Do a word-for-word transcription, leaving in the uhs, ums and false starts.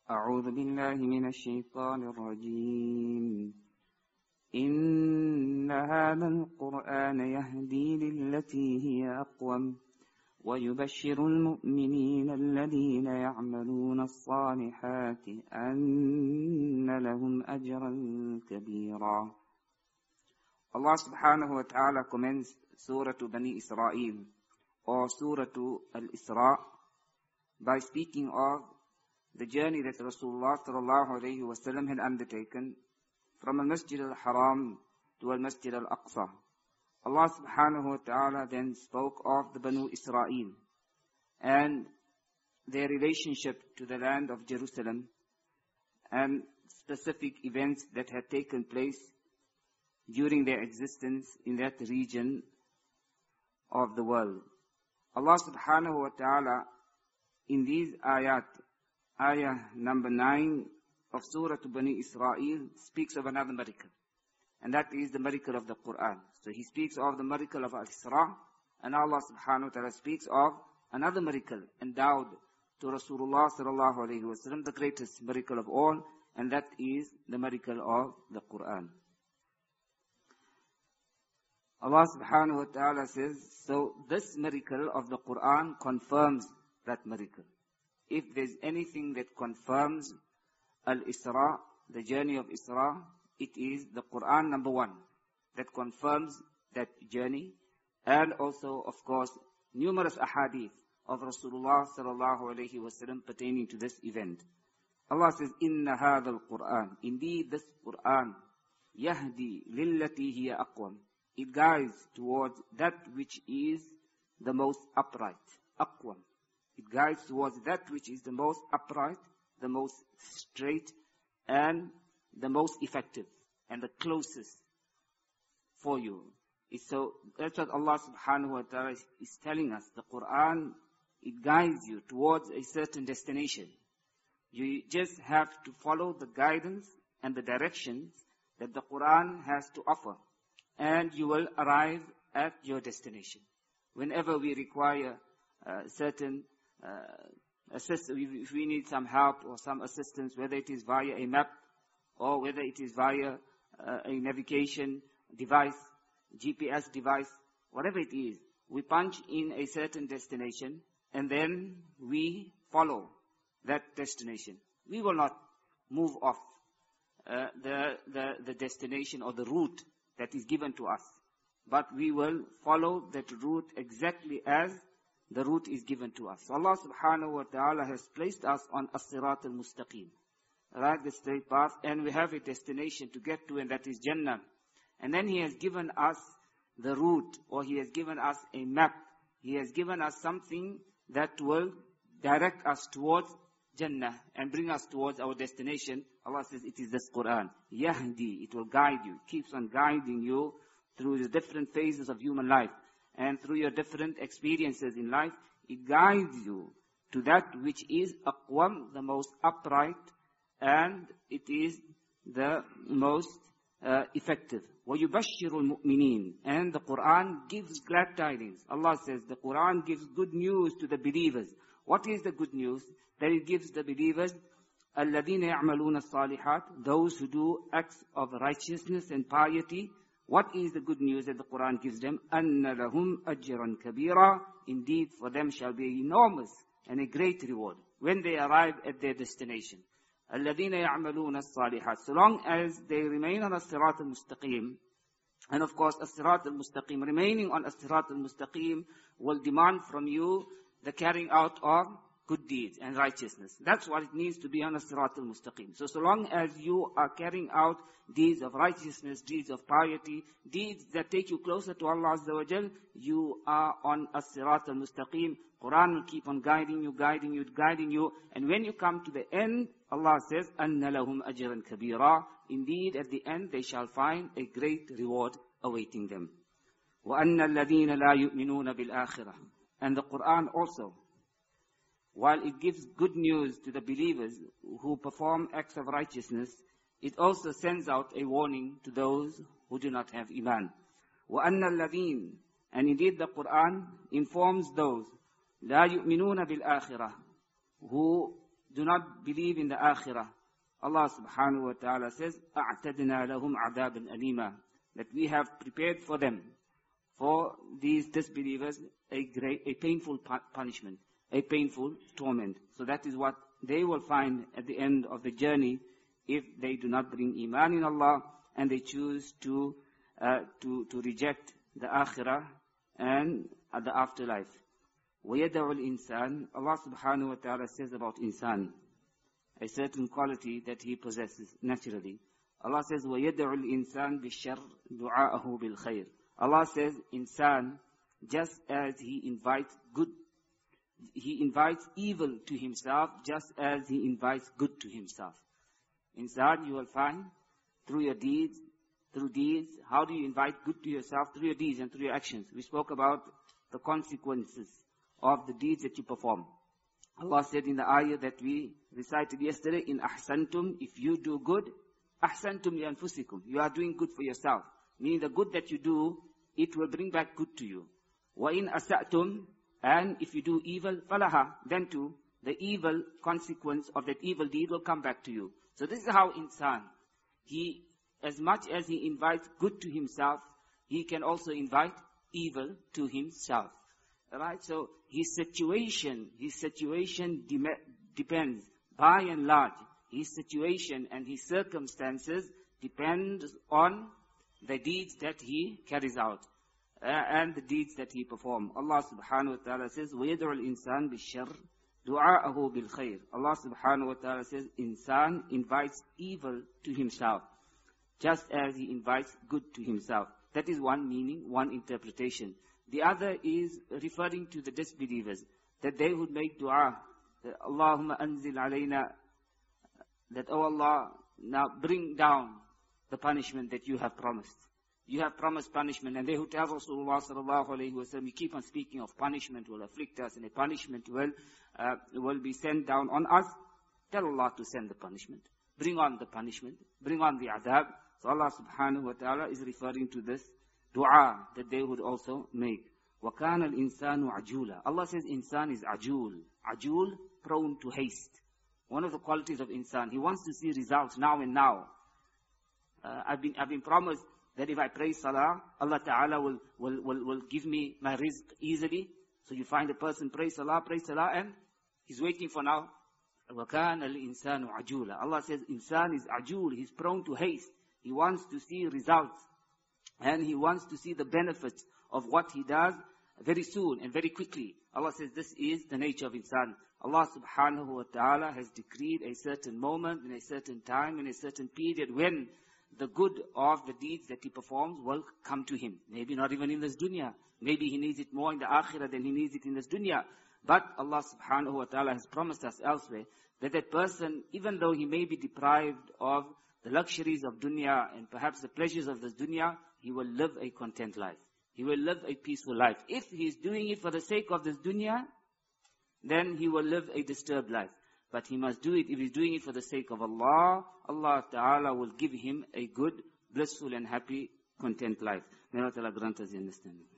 أعوذ بالله من الشيطان الرجيم إن هذا القرآن يهدي للتي هي أقوم ويبشر المؤمنين الذين يعملون الصالحات أن لهم أجرا كبيرا. Allah subhanahu wa ta'ala commends Surah Bani Israel or Surah Al-Isra by speaking of the journey that Rasulullah sallallahu alayhi wa sallam had undertaken from Al-Masjid Al-Haram to Al-Masjid Al-Aqsa. Allah subhanahu wa ta'ala then spoke of the Banu Israel and their relationship to the land of Jerusalem and specific events that had taken place during their existence in that region of the world. Allah subhanahu wa ta'ala in these ayat, ayah number nine of Surah Bani Israel, speaks of another miracle. And that is the miracle of the Quran. So he speaks of the miracle of Al-Isra, and Allah subhanahu wa ta'ala speaks of another miracle endowed to Rasulullah sallallahu alayhi wa sallam, the greatest miracle of all, and that is the miracle of the Quran. Allah subhanahu wa ta'ala says, so this miracle of the Quran confirms that miracle. If there's anything that confirms Al-Isra, the journey of Isra, it is the Quran, number one, that confirms that journey, and also, of course, numerous ahadith of Rasulullah sallallahu alayhi wa sallam pertaining to this event. Allah says, Inna hadha al-Quran, indeed this Quran, yahdi lillati hiya aqwam, it guides towards that which is the most upright, aqwam. It guides towards that which is the most upright, the most straight, and the most effective, and the closest for you. So that's what Allah subhanahu wa ta'ala is telling us. The Quran, it guides you towards a certain destination. You just have to follow the guidance and the directions that the Quran has to offer, and you will arrive at your destination. Whenever we require uh, certain uh, assist, if we need some help or some assistance, whether it is via a map or whether it is via uh, a navigation device, G P S device, whatever it is, we punch in a certain destination and then we follow that destination. We will not move off uh, the, the, the destination or the route that is given to us, but we will follow that route exactly as the route is given to us. So Allah subhanahu wa ta'ala has placed us on as-sirat al-mustaqim, right, the straight path, and we have a destination to get to, and that is Jannah. And then He has given us the route, or He has given us a map. He has given us something that will direct us towards Jannah and bring us towards our destination. Allah says it is this Quran. Yahdi, it will guide you. It keeps on guiding you through the different phases of human life and through your different experiences in life. It guides you to that which is aqwam, the most upright, and it is the most uh, effective. وَيُبَشِّرُ الْمُؤْمِنِينَ, and the Quran gives glad tidings. Allah says the Quran gives good news to the believers. What is the good news? That it gives the believers, الَّذِينَ يَعْمَلُونَ الصَّالِحَاتِ, those who do acts of righteousness and piety. What is the good news that the Quran gives them? أَنَّ لَهُمْ أَجْرًا كَبِيرًا, indeed for them shall be enormous and a great reward when they arrive at their destination. الَّذِينَ يَعْمَلُونَ الصَّالِحَاتِ, so long as they remain on as-sirat al-mustaqim. And of course, as-sirat al-mustaqim, remaining on as-sirat al-mustaqim will demand from you the carrying out of good deeds and righteousness. That's what it means to be on as-sirat al-mustaqim. So, so long as you are carrying out deeds of righteousness, deeds of piety, deeds that take you closer to Allah Azza wa Jal, you are on as-sirat al-mustaqim. Quran will keep on guiding you, guiding you, guiding you. And when you come to the end, Allah says, أَنَّ لَهُمْ أَجْرًا كَبِيرًا, indeed at the end they shall find a great reward awaiting them. وَأَنَّ الَّذِينَ لَا يُؤْمِنُونَ بِالْآخِرَةِ, and the Quran also, while it gives good news to the believers who perform acts of righteousness, it also sends out a warning to those who do not have iman. وَأَنَّ الَّذِينَ, and indeed the Quran informs those لَا يُؤْمِنُونَ بِالْآخِرَةِ, who do not believe in the akhirah, Allah subhanahu wa ta'ala says, أَعْتَدْنَا لَهُمْ عَذَابًا أَلِيمًا, that we have prepared for them, for these disbelievers, a great, a painful punishment, a painful torment. So that is what they will find at the end of the journey if they do not bring iman in Allah and they choose to uh, to to reject the akhirah and uh, the afterlife. وَيَدَعُ الْإِنسَانِ, Allah subhanahu wa ta'ala says about insan, a certain quality that he possesses naturally. Allah says, وَيَدَعُ الْإِنسَانِ بِالشَّرِّ دُعَاءَهُ بِالْخَيْرِ. Allah says, insan, just as he invites good, he invites evil to himself, just as he invites good to himself. Insan, you will find, through your deeds, through deeds, how do you invite good to yourself? Through your deeds and through your actions. We spoke about the consequences of the deeds that you perform. Allah said in the ayah that we recited yesterday, in ahsantum, if you do good, ahsantum li anfusikum, you are doing good for yourself. Meaning the good that you do, it will bring back good to you. Wa in asa'tum, and if you do evil, falaha, then too, the evil consequence of that evil deed will come back to you. So this is how insan, he, as much as he invites good to himself, he can also invite evil to himself. Alright, so his situation, his situation de- depends, by and large, his situation and his circumstances depend on the deeds that he carries out uh, and the deeds that he performs. Allah subhanahu wa ta'ala says, وَيَدْعُ الْإِنسَانِ بِالشَّرِّ دُعَاءَهُ بِالْخَيْرِ. Allah subhanahu wa ta'ala says, insan invites evil to himself, just as he invites good to himself. That is one meaning, one interpretation. The other is referring to the disbelievers, that they would make dua, that Allahumma anzil alayna, that, oh Allah, now bring down the punishment that you have promised. You have promised punishment, and they who tell Rasulullah sallallahu alayhi wa sallam, you keep on speaking of punishment will afflict us, and a punishment will, uh, will be sent down on us. Tell Allah to send the punishment. Bring on the punishment. Bring on the adhab. So Allah subhanahu wa ta'ala is referring to this dua that they would also make. وَكَانَ الْإِنسَانُ عَجُولًا. Allah says insan is ajul. Ajul, prone to haste. One of the qualities of insan. He wants to see results now and now. Uh, I've been I've been promised that if I pray salah, Allah Ta'ala will, will, will, will give me my rizq easily. So you find a person pray salah, pray salah, and he's waiting for now. وَكَانَ الْإِنسَانُ عَجُولًا. Allah says insan is ajul. He's prone to haste. He wants to see results. And he wants to see the benefits of what he does very soon and very quickly. Allah says this is the nature of insan. Allah subhanahu wa ta'ala has decreed a certain moment, in a certain time, in a certain period when the good of the deeds that he performs will come to him. Maybe not even in this dunya. Maybe he needs it more in the akhirah than he needs it in this dunya. But Allah subhanahu wa ta'ala has promised us elsewhere that that person, even though he may be deprived of the luxuries of dunya and perhaps the pleasures of this dunya, he will live a content life. He will live a peaceful life. If he is doing it for the sake of this dunya, then he will live a disturbed life. But he must do it, if he's doing it for the sake of Allah, Allah Ta'ala will give him a good, blissful and happy, content life. May Allah Ta'ala grant us the understanding.